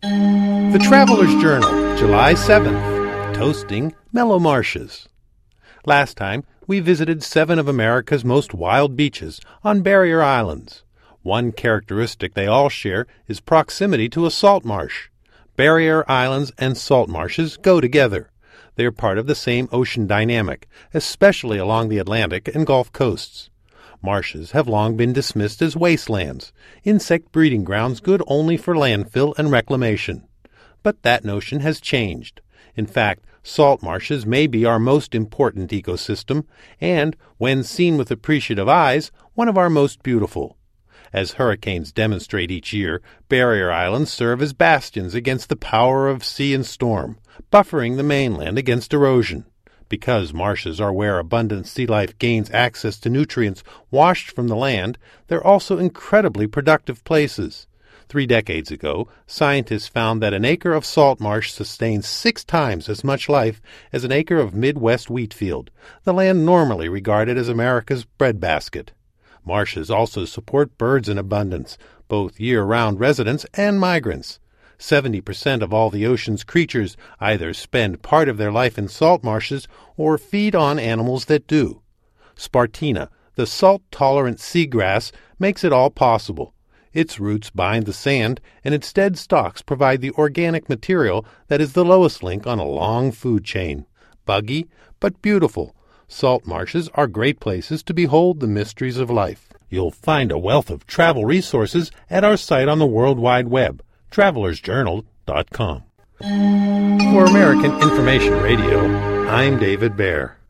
The Traveler's Journal, July 7th, Toasting Mellow Marshes. Last time, we visited 7 of America's most wild beaches on barrier islands. One characteristic they all share is proximity to a salt marsh. Barrier islands and salt marshes go together. They are part of the same ocean dynamic, especially along the Atlantic and Gulf coasts. Marshes have long been dismissed as wastelands, insect breeding grounds good only for landfill and reclamation. But that notion has changed. In fact, salt marshes may be our most important ecosystem, and, when seen with appreciative eyes, one of our most beautiful. As hurricanes demonstrate each year, barrier islands serve as bastions against the power of sea and storm, buffering the mainland against erosion. Because marshes are where abundant sea life gains access to nutrients washed from the land, they're also incredibly productive places. 3 decades ago, scientists found that an acre of salt marsh sustains 6 times as much life as an acre of Midwest wheat field, the land normally regarded as America's breadbasket. Marshes also support birds in abundance, both year-round residents and migrants. 70% of all the ocean's creatures either spend part of their life in salt marshes or feed on animals that do. Spartina, the salt-tolerant seagrass, makes it all possible. Its roots bind the sand, and its dead stalks provide the organic material that is the lowest link on a long food chain. Buggy, but beautiful. Salt marshes are great places to behold the mysteries of life. You'll find a wealth of travel resources at our site on the World Wide Web, travelersjournal.com. For American Information Radio, I'm David Baer.